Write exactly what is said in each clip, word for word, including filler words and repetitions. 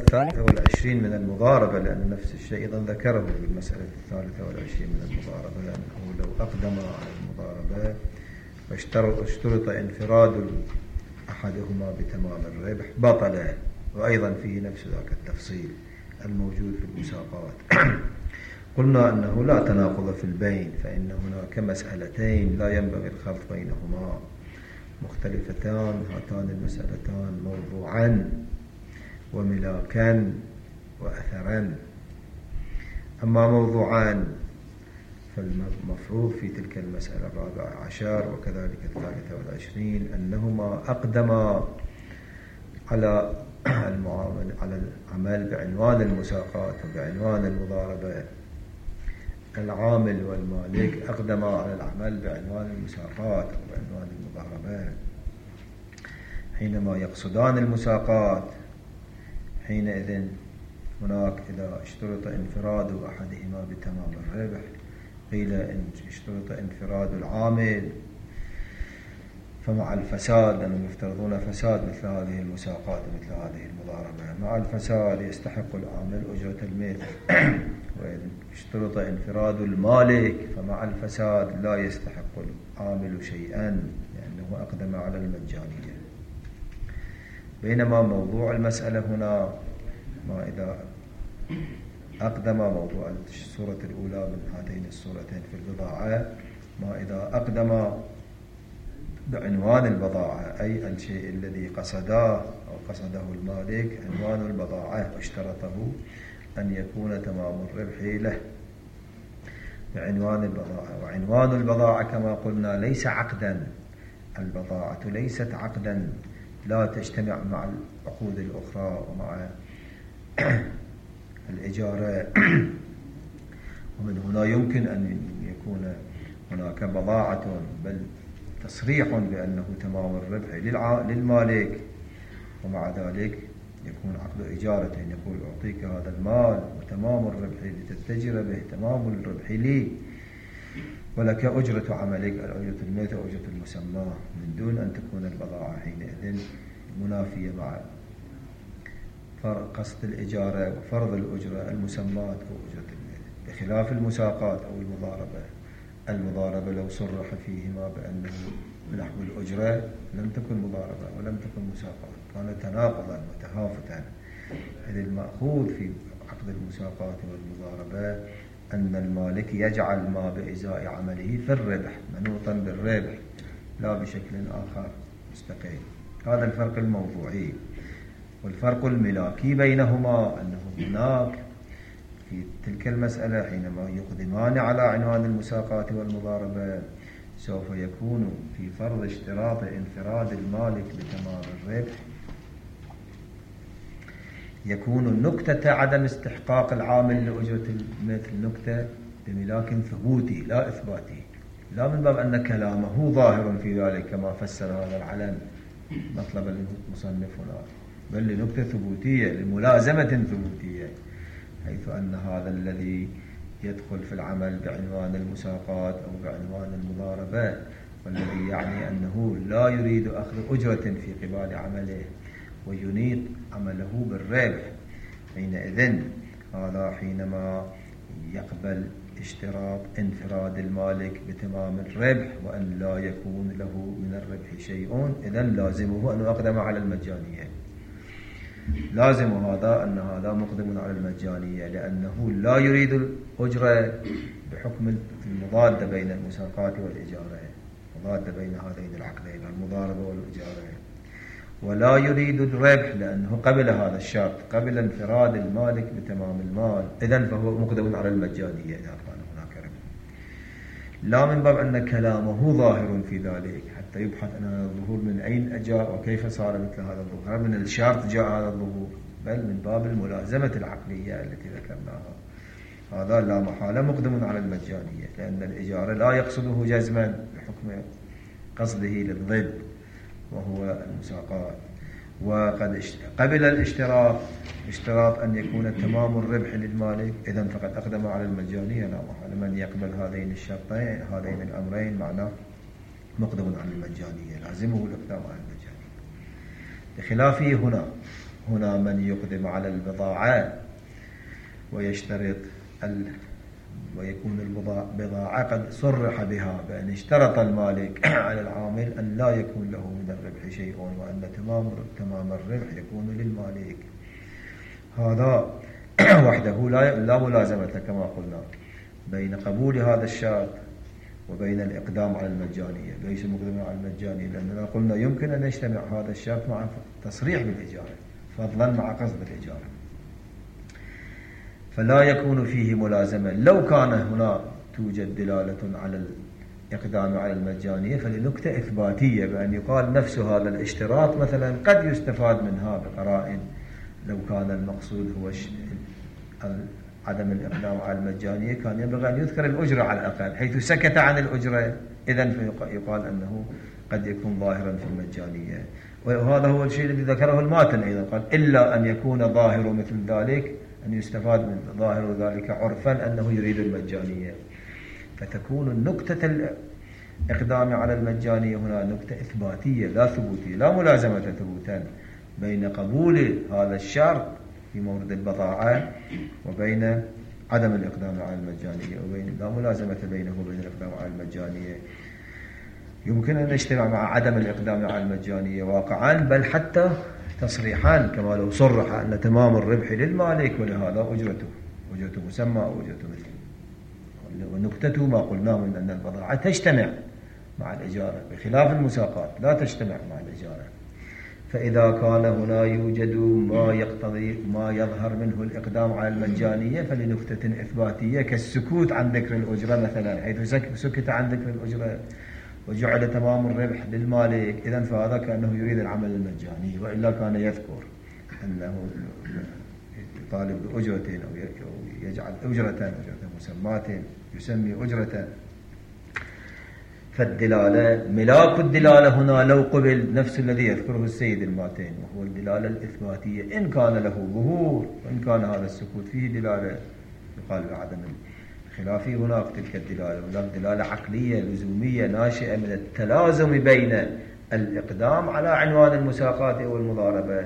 الثالثة والعشرين من المضاربة، لأن نفس الشيء أيضا ذكره في المسألة الثالثة والعشرين من المضاربة، لأنه لو أقدم على المضاربة واشترط انفراد أحدهما بتمام الربح بطل، وأيضا فيه نفس ذاك التفصيل الموجود في المساقات. قلنا أنه لا تناقض في البين، فإن هناك مسألتين لا ينبغي الخلط بينهما، مختلفتان هاتان المسألتان موضوعا وملاكا وأثرا. أما موضوعان فالمفروض في تلك المسألة الرابعة عشر وكذلك الثالثة والعشرين أنهما أقدما على المعامل على العمل بعنوان المساقات وبعنوان المضاربة. العامل والمالك أقدما على العمل بعنوان المساقات وبعنوان المضاربة. حينما يقصدان المساقات حينئذ هناك إذا اشترط انفراد أحدهما بتمام الربح، قيل إن اشترط انفراد العامل فمع الفساد، لأنهم يفترضون فساد مثل هذه المساقات ومثل هذه المضاربة، مع الفساد يستحق العامل أجرة المثل. وإذا اشترط انفراد المالك فمع الفساد لا يستحق العامل شيئا لأنه أقدم على المجانية. بينما موضوع المسألة هنا ما إذا أقدم موضوع الصورة الأولى من هاتين الصورتين في البضاعة، ما إذا أقدم بعنوان البضاعة أي الشيء الذي قصده أو قصده المالك عنوان البضاعة واشترطه أن يكون تمام الربح له بعنوان البضاعة. وعنوان البضاعة كما قلنا ليس عقدا، البضاعة ليست عقدا، لا تجتمع مع العقود الأخرى ومع الإجارة. ومن هنا يمكن أن يكون هناك بضاعة بل تصريح بأنه تمام الربح للمالك، ومع ذلك يكون عقد إجارة يقول أعطيك هذا المال وتمام الربح لتتجر به، تمام الربح لي ولك أجرة عملك، الأجرة الميتة وأجرة المسمى، من دون أن تكون البضاعة حينئذ منافية مع قصد الإجارة وفرض الأجرة المسمات أو أجرة الميتة، بخلاف المساقات أو المضاربة. المضاربة لو صرح فيهما بأنه نحو الأجرة لم تكن مضاربة ولم تكن مساقات، كان تناقضا وتهافتا. إذ المأخوذ في عقد المساقات والمضاربة أن المالك يجعل ما بإزاء عمله في الربح منوطا بالربح لا بشكل آخر مستقل. هذا الفرق الموضوعي. والفرق الملاكي بينهما أنه هناك في تلك المسألة حينما يقدمان على عنوان المساقات والمضاربة سوف يكون في فرض اشتراط انفراد المالك بتمام الربح يكون النكتة عدم استحقاق العامل لأجرة المثل نكتة بملاك ثبوتي لا إثباتي، لا من باب أن كلامه ظاهر في ذلك كما فسر هذا العلم مطلب المصنف هنا، بل لنكتة ثبوتية لملازمة ثبوتية، حيث أن هذا الذي يدخل في العمل بعنوان المساقات أو بعنوان المضاربة والذي يعني أنه لا يريد أخذ أجرة في قبال عمله وينيط عمله بالربح، حينئذ هذا حينما يقبل اشتراط انفراد المالك بتمام الربح وأن لا يكون له من الربح شيء، إذن لازمه أن يقدم على المجانية. لازم هذا أن هذا مقدم على المجانية لأنه لا يريد الأجرة بحكم المضادة بين المساقات والإجارة، مضادة بين هذين العقدين المضاربة والإجارة، ولا يريد الربح لأنه قبل هذا الشرط، قبل انفراد المالك بتمام المال، إذن فهو مقدم على المجانية إذا كان هناك ربح. لا من باب أن كلامه ظاهر في ذلك حتى يبحث عن هذا الظهور من أين أجاء وكيف صار مثل هذا الظهور، من الشرط جاء هذا الظهور، بل من باب الملازمة العقلية التي ذكرناها. هذا لا محالة مقدم على المجانية، لأن الإجارة لا يقصده جزما بحكم قصده للضد وهو المساقات. وقد قبل الاشتراط اشتراط أن يكون تمام الربح للمالك، إذن فقد أقدم على المجانية لا محالة. من يقبل هذين الشرطين هذين الأمرين معناه مقدم على المجانية، لازمه الإقدام على المجانية. بخلافه هنا هنا من يقدم على البضاعة ويشترط ال ويكون البضاعة قد صرح بها بأن اشترط المالك على العامل أن لا يكون له من الربح شيء وأن تمام تمام الربح يكون للمالك. هذا وحده لا لا ملازمة كما قلنا بين قبول هذا الشرط وبين الإقدام على المجانية. ليس مقدما على المجانية لأننا قلنا يمكن أن يجتمع هذا الشرط مع تصريح بالإجارة فضلا مع قصد الإجارة، فلا يكون فيه ملازمة. لو كان هنا توجد دلالة على الإقدام على المجانية فلنكتة إثباتية بأن يقال نفس هذا الاشتراط مثلا قد يستفاد منها بقرائن. لو كان المقصود هو عدم الإقدام على المجانية كان ينبغي أن يذكر الأجرة على الأقل، حيث سكت عن الأجرة إذن فيقال أنه قد يكون ظاهرا في المجانية. وهذا هو الشيء الذي ذكره الماتن أيضا، قال إلا أن يكون ظاهر مثل ذلك، أن يستفاد من ظاهر ذلك عرفا أنه يريد المجانية. فتكون النكتة الإقدام على المجانية هنا نكتة إثباتية لا ثبوتية، لا ملازمة ثبوتا بين قبول هذا الشرط في مورد البضاعة وبين عدم الإقدام على المجانية، وبين لا ملازمة بينه وبين الإقدام على المجانية. يمكن أن نجتمع مع عدم الإقدام على المجانية واقعا، بل حتى تصريحا كما لو صرح أن تمام الربح للمالك ولهذا أجرته أجرته مسمى أو أجرته مثل. ونكتته ما قلنا من أن البضاعة تجتمع مع الإجارة بخلاف المساقات لا تجتمع مع الإجارة. فإذا كان هنا يوجد ما يقتضي ما يظهر منه الإقدام على المجانية فلنكتة إثباتية كالسكوت عن ذكر الأجرة مثلا، حيث سكت عن ذكر الأجرة وجعل تمام الربح للمالك، إذن فهذا كأنه يريد العمل المجاني، وإلا كان يذكر أنه يطالب بأجرة أو يجعل أجرة أجرة مسمات يسمي أجرة. فالدلالة ملاك الدلالة هنا لو قبل نفس الذي يذكره السيد الماتين، وهو الدلالة الإثباتية إن كان له ظهور، وإن كان هذا السكوت فيه دلالة يقال بعدم خلافي. هناك تلك الدلالة، هناك دلالة عقلية لزومية ناشئة من التلازم بين الإقدام على عنوان المساقات أو المضاربة،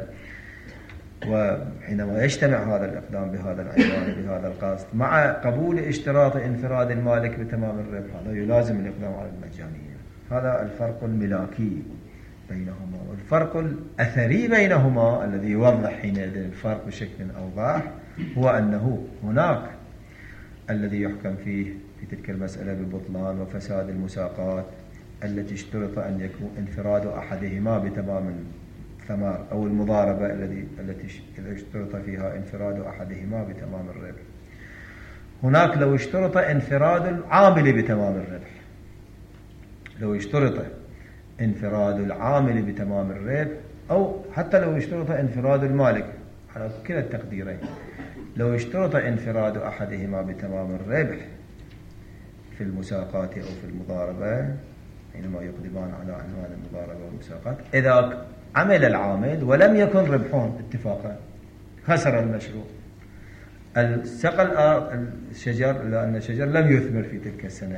وحينما يجتمع هذا الإقدام بهذا العنوان بهذا القصد مع قبول اشتراط انفراد المالك بتمام الربح، هذا يلازم الإقدام على المجانية. هذا الفرق الملاكي بينهما. والفرق الأثري بينهما الذي يوضح حينئذ الفرق بشكل أوضح هو أنه هناك الذي يحكم فيه في تلك المسألة ببطلان وفساد المساقات التي اشترط أن يكون انفراد أحدهما بتمام الثمار، أو المضاربة التي التي اشترط فيها انفراد أحدهما بتمام الربح. هناك لو اشترط انفراد العامل بتمام الربح، لو اشترط انفراد العامل بتمام الربح، أو حتى لو اشترط انفراد المالك على كلا التقديرين، لو اشترط انفراد أحدهما بتمام الربح في المساقات أو في المضاربة حينما يقدمان على عنوان المضاربة والمساقات، إذا عمل العامل ولم يكن ربحون اتفاقا خسر المشروع، سقى الشجر لأن الشجر لم يثمر في تلك السنة.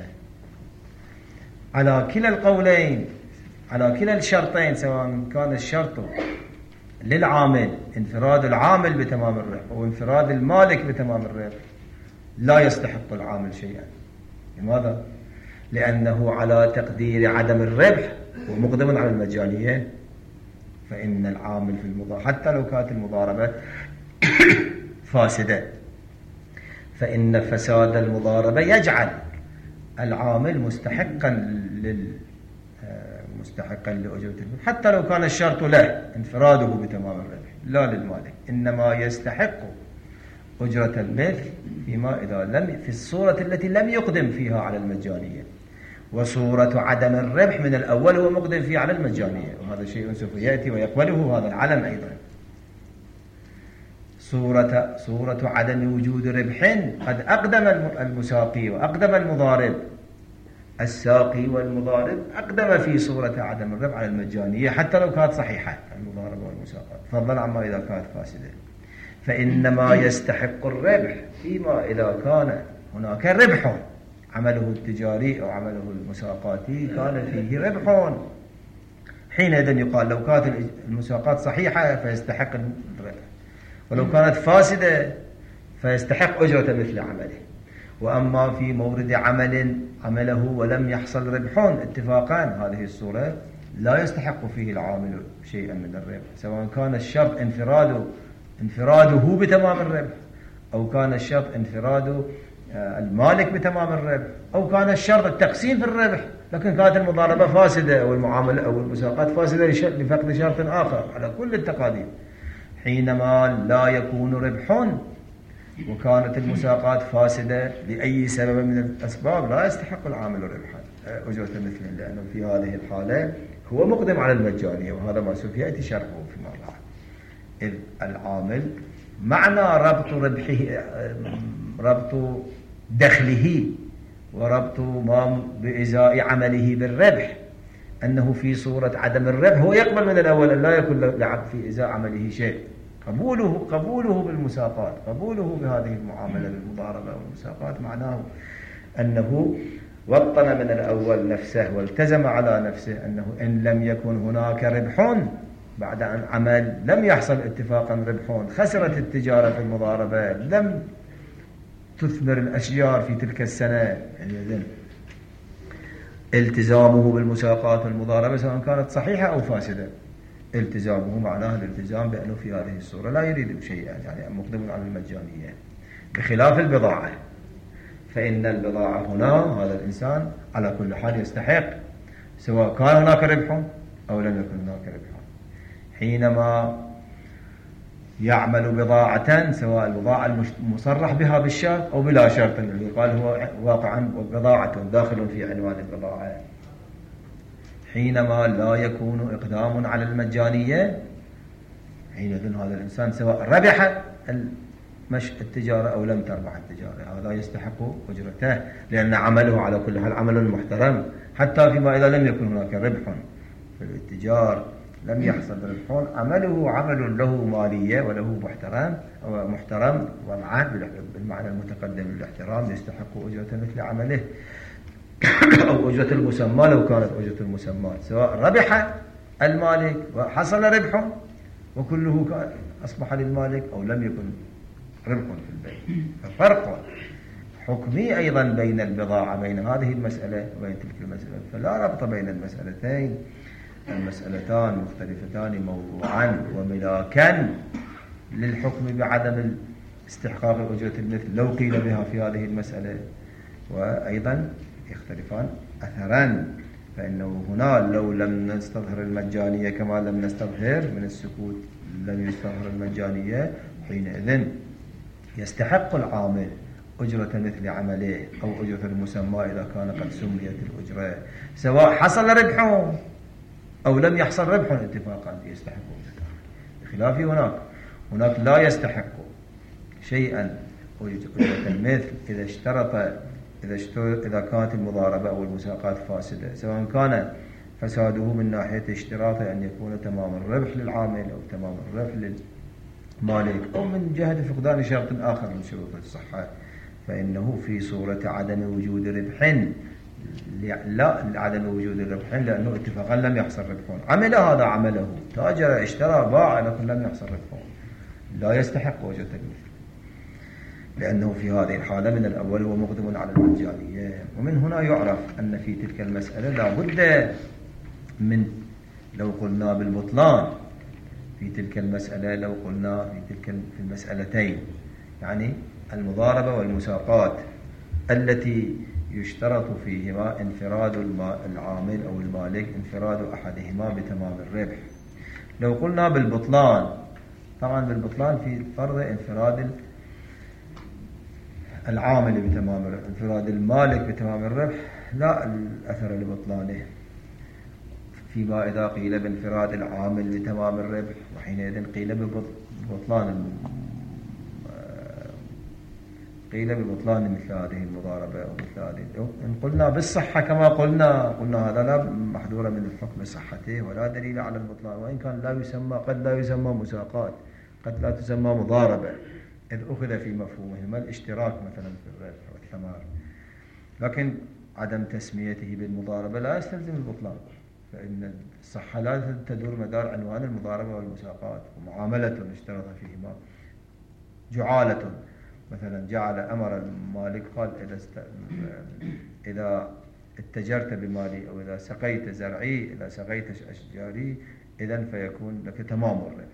على كلا القولين، على كلا الشرطين، سواء كان الشرط للعامل انفراد العامل بتمام الربح أو انفراد المالك بتمام الربح، لا يستحق العامل شيئا. لماذا؟ لأنه على تقدير عدم الربح ومقدم على المجانية، فإن العامل في المضاربة حتى لو كانت المضاربة فاسدة، فإن فساد المضاربة يجعل العامل مستحقا لل مستحقا لأجرة الربح، حتى لو كان الشرط له انفراده بتمام الربح لا للمالك، إنما يستحق أجرة المثل فيما إذا لم في الصورة التي لم يقدم فيها على المجانية. وصورة عدم الربح من الأول هو مقدم فيه على المجانية، وهذا شيء سوف يأتي ويقبله هذا العلم أيضا. صورة صورة عدم وجود ربح قد أقدم المساقي وأقدم المضارب، الساقي والمضارب أقدم في صورة عدم الربح على المجانية حتى لو كانت صحيحة المضاربة والمساقات، فضلا عما إذا كانت فاسدة. فإنما يستحق الربح فيما إذا كان هناك ربح، عمله التجاري أو عمله المساقاتي كان فيه ربح، حينئذ يقال لو كانت المساقات صحيحة فيستحق الربح، ولو كانت فاسدة فيستحق أجرة مثل عمله. وأما في مورد عمل عمله ولم يحصل ربح اتفاقا، هذه الصورة لا يستحق فيه العامل شيئا من الربح، سواء كان الشرط انفراده انفراده بتمام الربح، أو كان الشرط انفراد المالك بتمام الربح، أو كان الشرط التقسيم في الربح، لكن كانت المضاربة فاسدة أو المعاملة أو المساقات فاسدة لفقد شرط آخر على كل التقادير. حينما لا يكون ربح وكانت المساقات فاسدة لأي سبب من الأسباب لا يستحق العامل ربحا أجرة مثله، لأنه في هذه الحالة هو مقدم على المجانية، وهذا ما سوف يأتي شرحه فيما بعد. إذ العامل معنى ربط ربحه ربط دخله وربط ما بإزاء عمله بالربح، أنه في صورة عدم الربح هو يقبل من الأول أن لا يكون لعب في إزاء عمله شيء. قبوله قبوله بالمساقات، قبوله بهذه المعاملة بالمضاربة والمساقات معناه أنه وطن من الأول نفسه والتزم على نفسه أنه إن لم يكن هناك ربح بعد أن عمل لم يحصل اتفاقا ربح، خسرت التجارة في المضاربة، لم تثمر الأشجار في تلك السنة، يعني التزامه بالمساقات والمضاربة سواء كانت صحيحة أو فاسدة، التزامه معناه الالتزام بأنه في هذه الصورة لا يريد شيئا، يعني مقدم على المجانية، بخلاف البضاعة، فإن البضاعة هنا هذا الإنسان على كل حال يستحق سواء كان هناك ربح أو لم يكن هناك ربح. حينما يعمل بضاعة سواء البضاعة المصرح بها بالشرط أو بلا شرط، اللي قال هو واقعا بضاعة داخل في عنوان البضاعة، حينما لا يكون إقدام على المجانية، حينئذ هذا الإنسان سواء ربح مش التجارة أو لم تربح التجارة هذا يستحق أجرته، لأن عمله على كل حال عمل محترم، حتى فيما إذا لم يكن هناك ربح في الاتجار لم يحصل ربح، عمله عمل له مالية وله محترم أو محترم ومعه بالمعنى المتقدم للاحترام، يستحق أجرة مثل عمله أو أجرة المسمى لو كانت أجرة المسمى، سواء ربح المالك وحصل ربح وكله أصبح للمالك أو لم يكن ربح في البيع. ففرق حكمي أيضا بين البضاعة، بين هذه المسألة وبين تلك المسألة، فلا ربط بين المسألتين، المسألتان مختلفتان موضوعا وملاكا للحكم بعدم استحقاق أجرة المثل لو قيل بها في هذه المسألة، وأيضا يختلفان أثرا، فإنه هنا لو لم نستظهر المجانية كما لم نستظهر من السكوت لم يستظهر المجانية، حينئذ يستحق العامل أجرة مثل عمله أو أجرة المسمى إذا كان قد سميت الأجرة، سواء حصل ربح أو لم يحصل ربح اتفاقا يستحق أجرة، بخلاف هناك هناك لا يستحق شيئا أجرة المثل إذا اشترط إذا, إذا كانت المضاربة أو المساقات فاسدة، سواء كان فساده من ناحية اشتراط أن يكون تمام الربح للعامل أو تمام الربح للمالك أو من جهة فقدان شرط آخر من شروط الصحة، فإنه في صورة عدم وجود ربح لا لعدم وجود الربح لأنه اتفاقا لم يحصل ربح، عمل هذا عمله تاجر اشترى باع لكن لم يحصل ربح لا يستحق أجرة المثل، لأنه في هذه الحالة من الأول هو مقدم على المجانية. ومن هنا يعرف أن في تلك المسألة لا بد من لو قلنا بالبطلان في تلك المسألة، لو قلنا في تلك في المسألتين يعني المضاربة والمساقات التي يشترط فيهما انفراد العامل أو المالك انفراد أحدهما بتمام الربح، لو قلنا بالبطلان طبعا بالبطلان في فرض انفراد العامل بتمام الربح، انفراد المالك بتمام الربح لا الأثر لبطلانه، فيما إذا قيل بانفراد العامل بتمام الربح وحينئذ قيل ببطلان قيل ببطلان مثل هذه المضاربة أو مثل هذه. إن قلنا بالصحة كما قلنا قلنا هذا لا محذور من الحكم صحته ولا دليل على البطلان، وإن كان لا يسمى قد لا يسمى مساقات قد لا تسمى مضاربة إذ أخذ في مفهومهما الاشتراك مثلا في الربح والثمار، لكن عدم تسميته بالمضاربة لا يستلزم البطلان، فإن الصحة لا تدور مدار عنوان المضاربة والمساقات ومعاملة اشترط فيهما جعالة. مثلا جعل أمر المالك قال إذا, است... إذا اتجرت بمالي أو إذا سقيت زرعي إذا سقيت أشجاري إذن فيكون لك تمام الربح.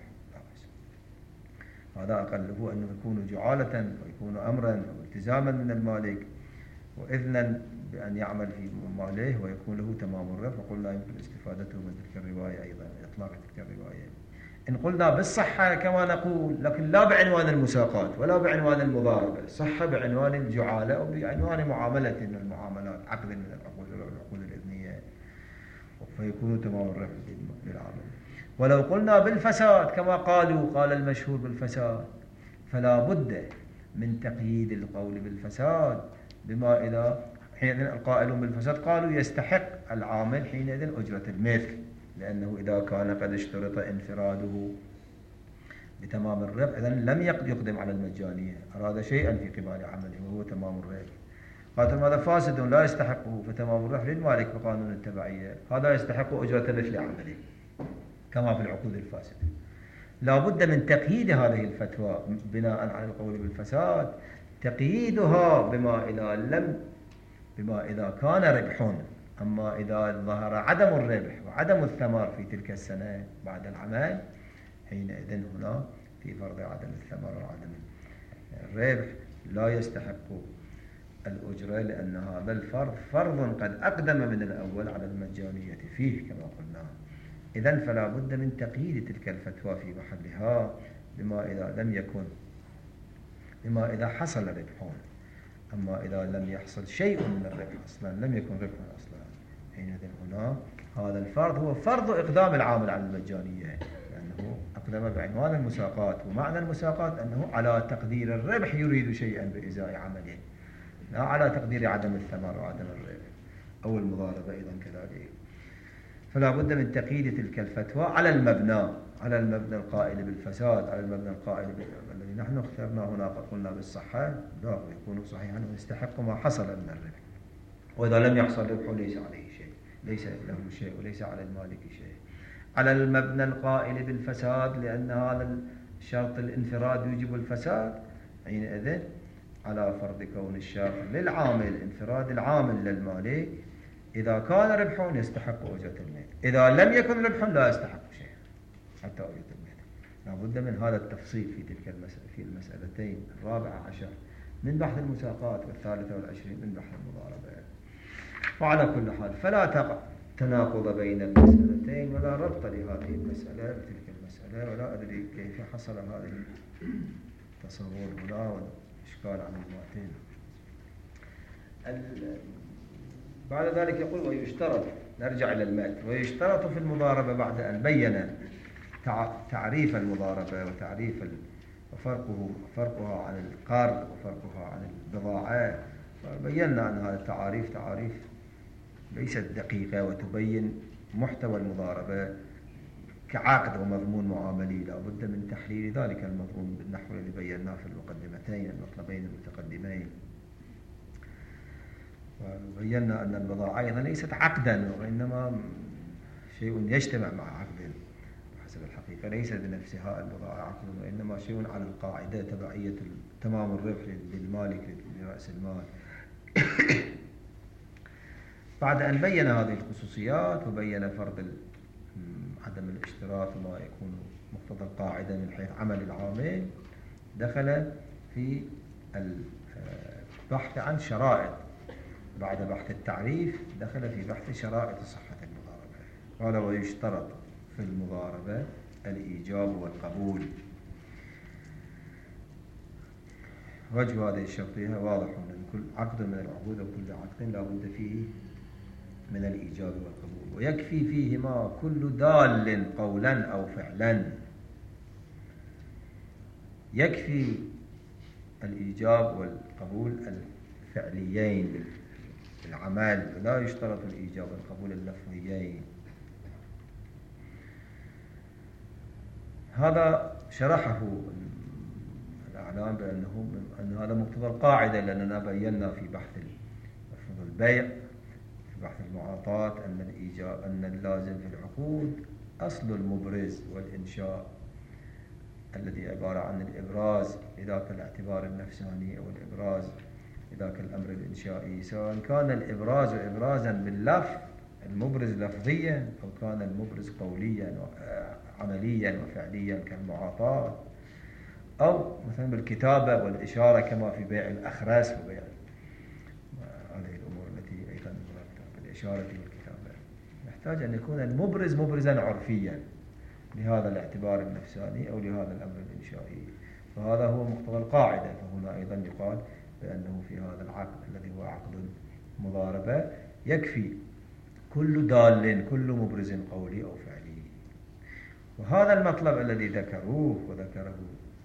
هذا أقله أنه يكون جعالة ويكون أمرا أو التزاما من المالك وإذنا بأن يعمل في ماله ويكون له تمام الربح. وقلنا يمكن استفادته من تلك الرواية أيضا إطلاق تلك الرواية. إن قلنا بالصحة كما نقول لكن لا بعنوان المساقات ولا بعنوان المضاربة، صحة بعنوان الجعالة أو بعنوان معاملة من المعاملات عقد من العقود والعقود الإذنية فيكون تمام الربح للعامل. ولو قلنا بالفساد كما قالوا قال المشهور بالفساد فلا بد من تقييد القول بالفساد بما إذا حينئذ القائلون بالفساد قالوا يستحق العامل حينئذ أجرة المثل، لأنه إذا كان قد اشترط انفراده بتمام الربح إذن لم يقدم على المجانية، أراد شيئا في قبال عمله وهو تمام الربح. قالوا هذا فاسد لا يستحقه فتمام الربح للمالك بقانون التبعية، هذا يستحق أجرة مثل عمله كما في العقود الفاسدة. لا بد من تقييد هذه الفتوى بناء على القول بالفساد، تقييدها بما إذا لم بما إذا كان ربح، أما إذا ظهر عدم الربح وعدم الثمار في تلك السنة بعد العمل حينئذ هنا في فرض عدم الثمار وعدم الربح لا يستحق الأجرة، لأن هذا الفرض فرض قد أقدم من الأول على المجانية فيه كما قلنا. إذن فلا بد من تقييد تلك الفتوى في محلها بما إذا لم يكن بما إذا حصل ربح، أما إذا لم يحصل شيء من الربح أصلا لم يكن ربح أصلا حينئذ هنا هذا الفرض هو فرض إقدام العامل على المجانية، لأنه أقدم بعنوان المساقات، ومعنى المساقات أنه على تقدير الربح يريد شيئا بإزاء عمله لا على تقدير عدم الثمر وعدم الربح أو المضاربة أيضا كذلك. فلا بد من تقييد تلك الفتوى على المبنى على المبنى القائل بالفساد، على المبنى القائل الذي نحن اخترنا هنا قلنا بالصحة لا يكون صحيحا ويستحق ما حصل من الربح، وإذا لم يحصل ربح ليس عليه شيء، ليس له شيء وليس على المالك شيء. على المبنى القائل بالفساد لأن هذا الشرط الانفراد يوجب الفساد، حينئذ على فرض كون الشرط للعامل انفراد العامل للمالك إذا كان ربح يستحق أجرة المثل، إذا لم يكن ربح لا يستحق شيء حتى أجرة المثل. لا بد من هذا التفصيل في تلك المسألة في المسألتين الرابعة عشر من بحث المساقات والثالثة والعشرين من بحث المضاربة. وعلى كل حال فلا تقع تناقض بين المسألتين ولا ربط لهذه المسألة بتلك المسألة، ولا أدري كيف حصل هذا التصور هنا والإشكال عن المعتين. بعد ذلك يقول ويشترط، نرجع إلى المتن، ويشترط في المضاربة بعد أن بين تعريف المضاربة وتعريف وفرقه فرقها عن القرض وفرقها عن البضاعة، بينا أن هذه التعاريف تعاريف ليست دقيقة وتبين محتوى المضاربة كعقد ومضمون معاملي. لا بد من تحليل ذلك المضمون بالنحو الذي بيناه في المقدمتين المطلبين المتقدمين. وبينا أن البضاعة أيضا ليست عقدا وإنما شيء يجتمع مع عقد حسب الحقيقة، ليس بنفسها البضاعة عقد وإنما شيء على القاعدة تبعية تمام الربح للمالك لرأس المال. بعد أن بين هذه الخصوصيات وبين فرض عدم الاشتراط وما يكون مقتضى القاعدة من حيث عمل العامل، دخل في البحث عن شرائط. بعد بحث التعريف دخل في بحث شرائط صحة المضاربة. قال ويشترط في المضاربة الإيجاب والقبول. وجه هذه الشرطية واضح من كل عقد من العقود وكل عقد لا بد فيه من الإيجاب والقبول، ويكفي فيهما كل دال قولا أو فعلا. يكفي الإيجاب والقبول الفعليين بالعمل، لا يشترط الإيجاب والقبول اللفظيين. هذا شرحه الأعلام بأنه أن هذا مقتضى القاعدة، لأننا بينا في بحث البيع بحث المعاطات أن الإيجاب أن اللازم في العقود أصل المبرز والإنشاء الذي عبارة عن الإبراز لذاك الاعتبار النفساني أو الإبراز لذاك الأمر الإنشائي، سواء كان الإبراز إبرازا باللفظ المبرز لفظيا أو كان المبرز قوليا عمليا وفعليا كالمعاطاة، أو مثلا بالكتابة والإشارة كما في بيع الأخرس وبيع هذه الأمور التي أيضا مرتبطة بالإشارة والكتابة. يحتاج أن يكون المبرز مبرزا عرفيا لهذا الاعتبار النفساني أو لهذا الأمر الإنشائي، فهذا هو مقتضى القاعدة. فهنا أيضا يقال بأنه في هذا العقد الذي هو عقد المضاربة يكفي كل دال كل مبرز قولي أو فعلي. وهذا المطلب الذي ذكروه وذكره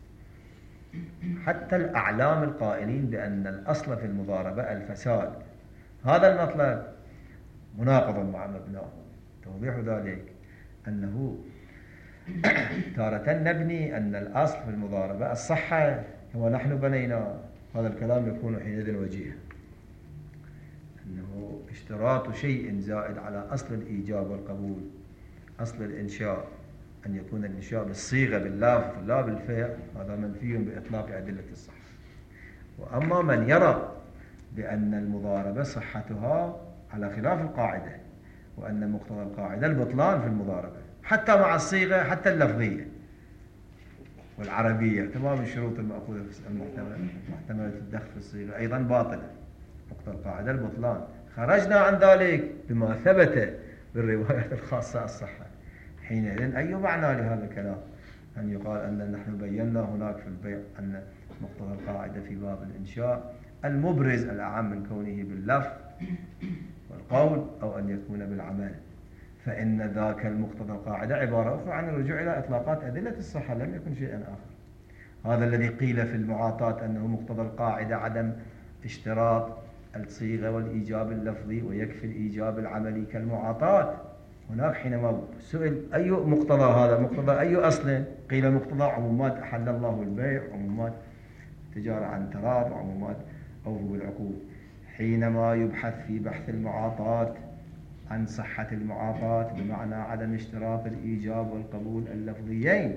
حتى الأعلام القائلين بأن الأصل في المضاربة الفساد، هذا المطلب مناقض مع مبناه. توضيح ذلك أنه تارة نبني أن الأصل في المضاربة الصحة كما نحن بنينا، هذا الكلام يكون حينئذ وجيه، أنه اشتراط شيء زائد على أصل الإيجاب والقبول، أصل الإنشاء أن يكون الإنشاء بالصيغة باللفظ لا بالفعل، هذا منفي بإطلاق أدلة الصحة. وأما من يرى بأن المضاربة صحتها على خلاف القاعدة، وأن مقتضى القاعدة البطلان في المضاربة حتى مع الصيغة حتى اللفظية والعربية، تمام الشروط المأخوذة في المحتملة الدخل في الصيغة أيضا باطلة، مقتضى القاعدة البطلان. خرجنا عن ذلك بما ثبت بالروايات الخاصة الصحة، حينئذ أي معنى لهذا الكلام أن يقال أن نحن بينا هناك في البيع أن مقتضى القاعدة في باب الإنشاء المبرز الأعم من كونه باللفظ والقول أو أن يكون بالعمل، فإن ذاك المقتضى القاعدة عبارة أخرى عن الرجوع إلى إطلاقات أدلة الصحة، لم يكن شيئا آخر. هذا الذي قيل في المعاطاة أنه مقتضى القاعدة عدم اشتراط الصيغة والإيجاب اللفظي ويكفي الإيجاب العملي كالمعاطاة. هناك حينما سئل أي مقتضى هذا، مقتضى أي أصل، قيل مقتضى عمومات أحل الله البيع، عمومات تجارة عن تراض، عمومات أوفوا بالعقود. حينما يبحث في بحث المعاطاة عن صحة المعاطاة بمعنى عدم اشتراط الإيجاب والقبول اللفظيين،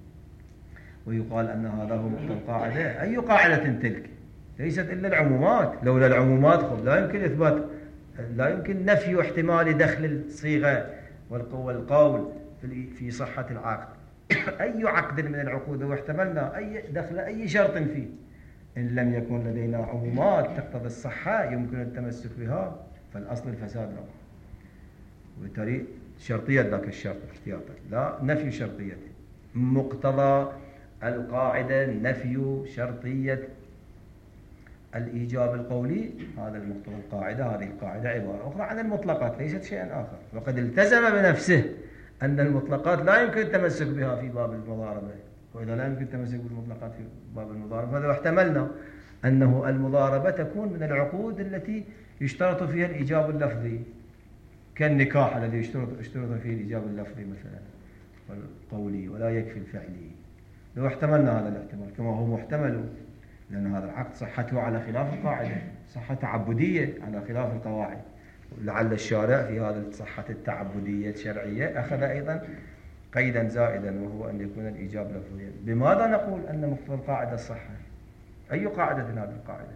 ويقال أن هذا هو مقتضى القاعدة، أي قاعدة تلك؟ ليست إلا العمومات، لولا العمومات خب لا يمكن إثبات، لا يمكن نفي احتمال دخل الصيغة والقول في صحة العقد. أي عقد من العقود واحتملنا أي دخل أي شرط فيه، إن لم يكن لدينا عمومات تقتضي الصحة يمكن التمسك بها، فالأصل الفساد له، وبالتالي شرطية ذاك الشرط احتياطا لا نفي شرطيته. مقتضى القاعدة نفي شرطية الإيجاب القولي، هذا المقتضى القاعدة. هذه القاعدة عبارة أخرى عن المطلقات ليست شيئا آخر، وقد التزم بنفسه أن المطلقات لا يمكن التمسك بها في باب المضاربة، وإذا لا يمكن التمسك بالمطلقات في باب المضاربة فلو احتملنا أنه المضاربة تكون من العقود التي يشترط فيها الإيجاب اللفظي كالنكاح الذي يشترط اشترط فيه الإيجاب اللفظي مثلا والقولي ولا يكفي الفعلي، لو احتملنا هذا الاحتمال كما هو محتمل، لأن هذا العقد صحته على خلاف القاعدة، صحة تعبدية على خلاف القواعد. لعل الشارع في هذا الصحة التعبدية الشرعية أخذ أيضا قيدا زائدا، وهو أن يكون الإيجاب لفظيا. بماذا نقول أن مقتضى القاعدة الصحة؟ أي قاعدة هذه القاعدة؟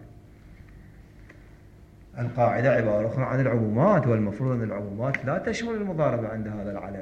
القاعدة عبارة أخرى عن العمومات، والمفروض أن العمومات لا تشمل المضاربة عند هذا العلم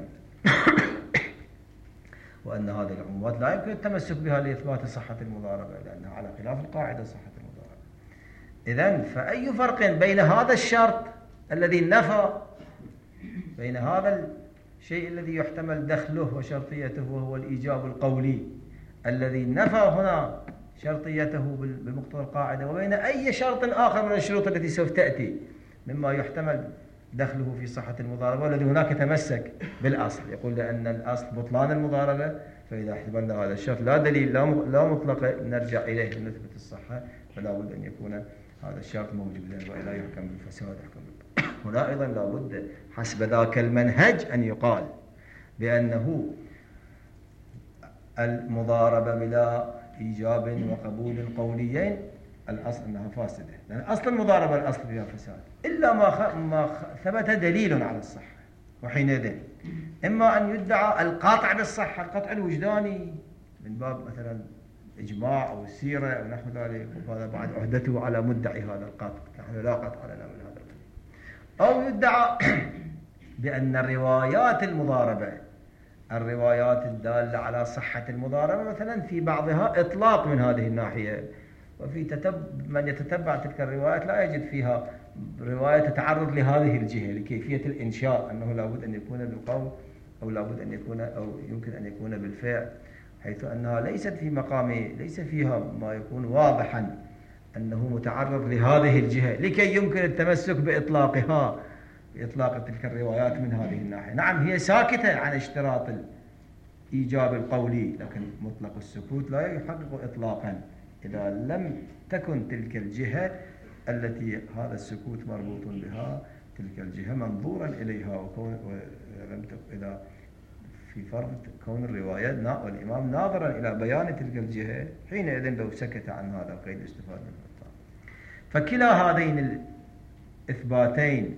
وأن هذه العمومات لا يمكن التمسك بها لإثبات صحة المضاربة، لأنها على خلاف القاعدة صحة المضاربة. إذن فأي فرق بين هذا الشرط الذي نفى، بين هذا الشيء الذي يحتمل دخله وشرطيته وهو الإيجاب القولي الذي نفى هنا شرطيته بمقتضى القاعدة، وبين أي شرط آخر من الشروط التي سوف تأتي مما يحتمل دخله في صحة المضاربة، والذي هناك تمسك بالأصل، يقول لأن الأصل بطلان المضاربة، فإذا احتملنا هذا الشرط لا دليل لا مطلق نرجع إليه لنثبت الصحة، فلا بد أن يكون هذا الشرط موجودا وإلا يحكم بالفساد يحكم بالبطلان. هنا أيضا لا بد حسب ذاك المنهج أن يقال بأنه المضاربة بلا إيجاب وقبول قوليين الأصل أنها فاسدة، لأن أصل المضاربة الأصل فيها فساد، إلا ما خ... ما خ... ثبت دليل على الصحة، وحينئذ إما أن يدعى القاطع بالصحة، القطع الوجداني من باب مثلا إجماع أو السيرة أو نحو ذلك، وهذا بعد عهدته على مدعي هذا القطع، نحن لا قطع لنا من هذا القطع. أو يدعى بأن الروايات المضاربة، الروايات الدالة على صحة المضاربة مثلا في بعضها إطلاق من هذه الناحية، وفي تتب... من يتتبع تلك الروايات لا يجد فيها رواية تتعرض لهذه الجهة لكيفية الإنشاء، أنه لابد أن يكون بالقول أو لابد أن يكون أو يمكن أن يكون بالفعل، حيث أنها ليست في مقام، ليس فيها ما يكون واضحا أنه متعرض لهذه الجهة لكي يمكن التمسك بإطلاقها، بإطلاق تلك الروايات من هذه الناحية. نعم هي ساكتة عن اشتراط الإيجاب القولي، لكن مطلق السكوت لا يحقق إطلاقا إذا لم تكن تلك الجهة التي هذا السكوت مربوط بها، تلك الجهة منظورا إليها، وكون ولم تكن إذا في فرض كون الرواية والإمام ناظرا إلى بيان تلك الجهة، حينئذ لو سكت عن هذا القيد استفاد منه. فكلا هذين الإثباتين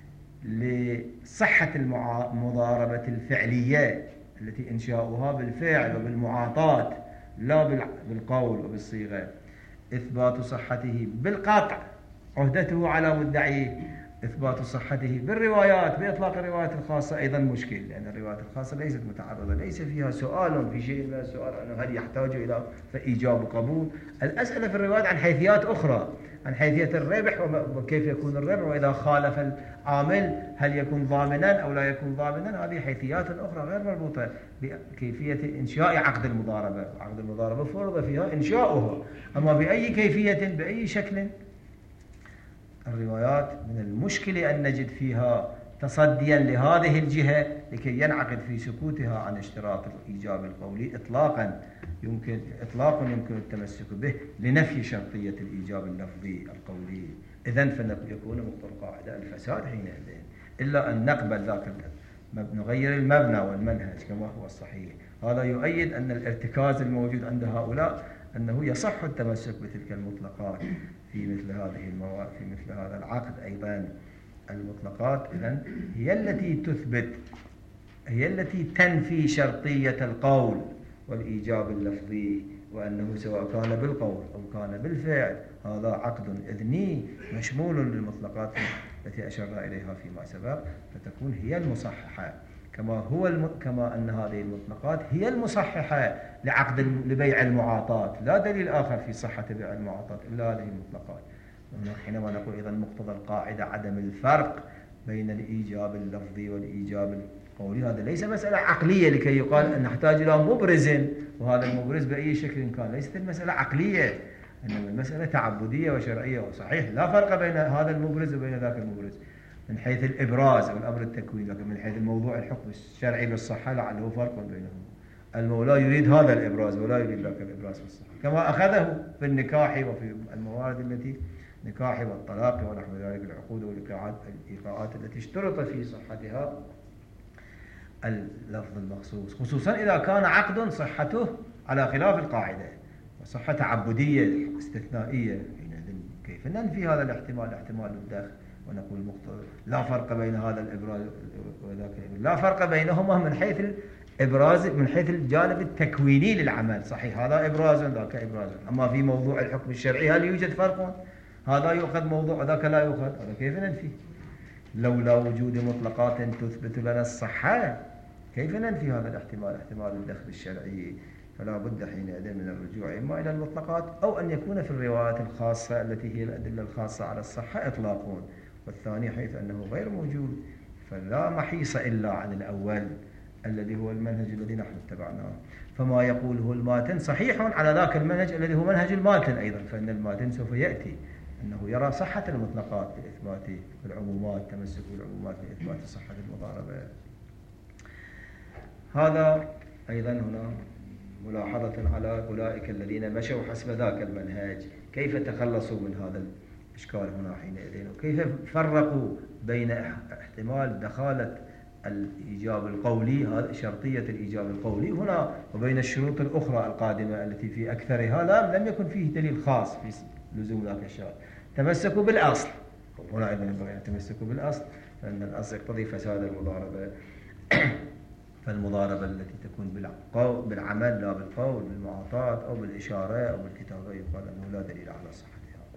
لصحة المضاربة الفعلية التي إنشاؤها بالفعل وبالمعاطاة لا بالقول وبالصيغة، إثبات صحته بالقطع عهدته على مدعيه، إثبات صحته بالروايات بإطلاق الروايات الخاصة أيضا مشكل، لأن الروايات الخاصة ليست متعرضة، ليس فيها سؤال في شيء من السؤال أنه هل يحتاج إلى فإيجاب قبول. الأسئلة في الروايات عن حيثيات أخرى، عن حيثية الربح وكيف يكون الربح، وإذا خالف العامل هل يكون ضامنا أو لا يكون ضامنا، هذه حيثيات أخرى غير مربوطة بكيفية إنشاء عقد المضاربة. عقد المضاربة فرض فيها إنشاؤها، أما بأي كيفية بأي شكل. الروايات من المشكل أن نجد فيها تصديا لهذه الجهة لكي ينعقد في سكوتها عن اشتراط الإيجاب القولي إطلاقا يمكن إطلاق يمكن التمسك به لنفي شرطية الإيجاب اللفظي القولي. إذن فيكون مقتضى القاعدة الفساد حينئذ، إلا أن نقبل ذاك نغير المبنى والمنهج كما هو الصحيح. هذا يؤيد أن الارتكاز الموجود عند هؤلاء أنه يصح التمسك بتلك المطلقات في مثل هذه المواد، في مثل هذا العقد. أيضا المطلقات إذن هي التي تثبت، هي التي تنفي شرطية القول والإيجاب اللفظي، وأنه سواء كان بالقول أو كان بالفعل هذا عقد إذني مشمول للمطلقات التي أشرنا إليها فيما سبق، فتكون هي المصححة، كما هو الم... كما أن هذه المطلقات هي المصححة لعقد لبيع المعاطاة. لا دليل آخر في صحة بيع المعاطاة إلا هذه المطلقات. حينما نقول إذا مقتضى القاعدة عدم الفرق بين الإيجاب اللفظي والإيجاب القولي، هذا ليس مسألة عقلية لكي يقال أن نحتاج إلى مبرز، وهذا المبرز بأي شكل كان، ليست المسألة عقلية، إنما المسألة تعبدية وشرعية. وصحيح لا فرق بين هذا المبرز وبين ذاك المبرز من حيث الإبراز أو الأمر التكويني، لكن من حيث الموضوع الحكم الشرعي بالصحة لعله فرق بينهم. المولى يريد هذا الإبراز ولا يريد ذاك الإبراز في الصحة، كما أخذه في النكاح وفي الموارد التي نكاح والطلاق ونحو ذلك، العقود والإيقاعات الإيقاعات التي اشترط في صحتها اللفظ المخصوص، خصوصا إذا كان عقد صحته على خلاف القاعدة وصحة تعبدية استثنائية. كيف ننفي هذا الاحتمال، احتمال الدخل، ونقول مقتضى لا فرق بين هذا الإبراز وذاك الإبراز، لا فرق بينهما من حيث الإبراز، من حيث الجانب التكويني للعمل. صحيح هذا إبراز وذاك إبراز، أما في موضوع الحكم الشرعي هل يوجد فرق؟ هذا يؤخذ موضوع وذاك لا يؤخذ، هذا كيف ننفي؟ لولا وجود مطلقات تثبت لنا الصحة كيف ننفي هذا الاحتمال، احتمال الدخل الشرعي؟ فلا بد حينئذ من الرجوع إما إلى المطلقات أو أن يكون في الروايات الخاصة التي هي الأدلة الخاصة على الصحة إطلاقون، والثاني حيث أنه غير موجود فلا محيص إلا عن الأول الذي هو المنهج الذي نحن اتبعناه. فما يقوله الماتن صحيح على ذاك المنهج الذي هو منهج الماتن أيضا، فإن الماتن سوف يأتي أنه يرى صحة المطلقات لإثبات العمومات، تمسك بالعمومات لإثبات صحة المضاربة. هذا أيضا هنا ملاحظة على أولئك الذين مشوا حسب ذاك المنهج، كيف تخلصوا من هذا الإشكال هنا حينئذ، وكيف فرقوا بين احتمال دخالة الإيجاب القولي، هذا شرطية الإيجاب القولي هنا، وبين الشروط الأخرى القادمة التي في أكثرها لا لم يكن فيه دليل خاص في لزوم ذاك الشرط. تمسكوا بالأصل، هنا أيضا ينبغي أن تمسكوا بالأصل، لأن الأصل يقتضي فساد المضاربة. فالمضاربة التي تكون بالعمل لا بالقول، بالمعاطاة أو بالإشارة أو بالكتابة، يقال أنه لا دليل على صحتها.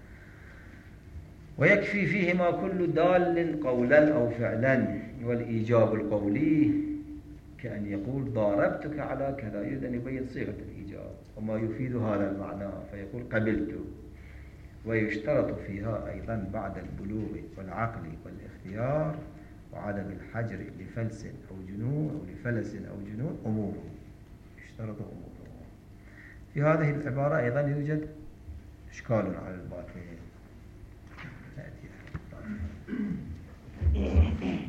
ويكفي فيهما كل دال قولا أو فعلا، والإيجاب القولي كأن يقول ضاربتك على كذا، يريد أن يبين صيغة الإيجاب وما يفيد هذا المعنى، فيقول قبلت. ويشترط فيها أيضا بعد البلوغ والعقل والاختيار وعدم الحجر لفلس أو جنون أو لفلس أو جنون أموره، يشترط أموره. في هذه العبارة أيضا يوجد إشكال على الباطل.